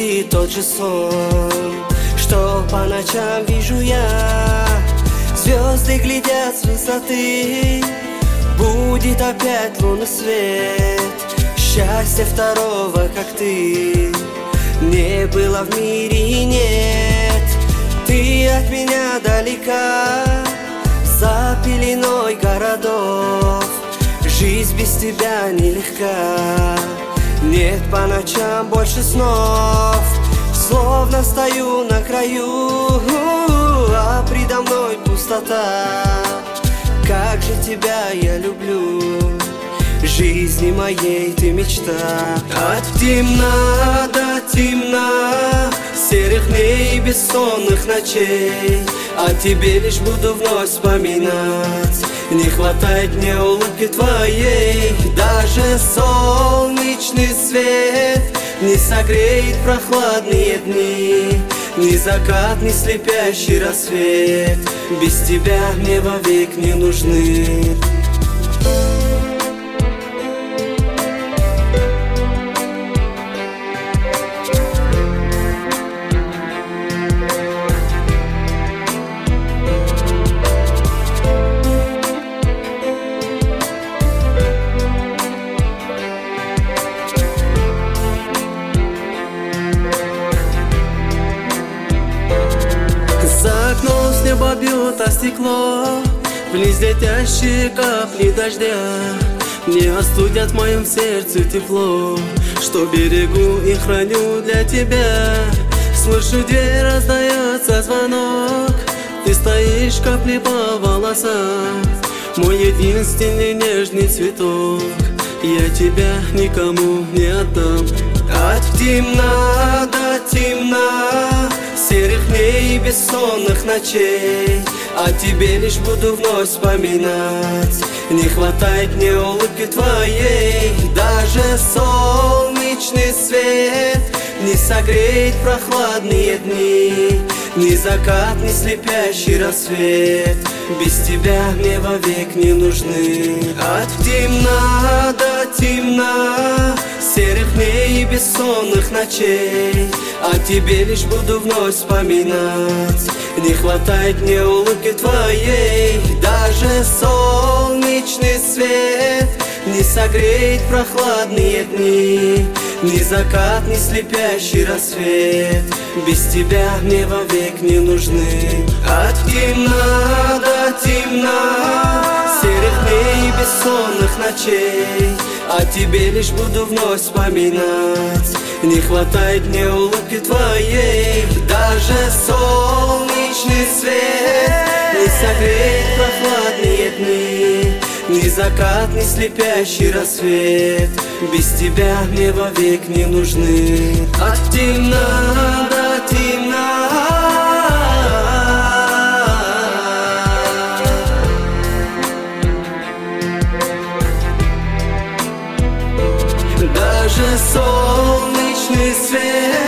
и тот же сон, что по ночам вижу я. Звезды глядят с высоты, будет опять лунный свет. Счастья второго, как ты, не было в мире и нет. Ты от меня далека, за пеленой городов. Жизнь без тебя нелегка, нет по ночам больше снов. Словно стою на краю, а предо мной пустота. Как же тебя я люблю, жизни моей ты мечта. От темна до темна, серых дней и бессонных ночей, о тебе лишь буду вновь вспоминать. Не хватает мне улыбки твоей, даже солнечный свет не согреет прохладные дни, ни закат, ни слепящий рассвет без тебя мне вовек не нужны. За окном с неба бьет о стекло, вниз летящие капли дождя не остудят в моем сердце тепло, что берегу и храню для тебя. Слышу, дверь, раздается звонок, ты стоишь, капли по волосам, мой единственный нежный цветок, я тебя никому не отдам. От темна до темна, серых дней и бессонных ночей, о тебе лишь буду вновь вспоминать. Не хватает мне улыбки твоей, даже солнечный свет не согреет прохладные дни, ни закат, ни слепящий рассвет без тебя мне вовек не нужны. От темна до темна, серых дней и бессонных ночей, о тебе лишь буду вновь вспоминать. Не хватает мне улыбки твоей, даже солнечный свет не согреет прохладные дни, ни закат, ни слепящий рассвет без тебя мне вовек не нужны. От темна до темна, серых дней и бессонных ночей, о тебе лишь буду вновь вспоминать. Не хватает мне улыбки твоей, даже солнечный свет не согреет прохладные дни, ни закат, ни слепящий рассвет без тебя мне вовек не нужны. От темна до темна, даже солнечный свет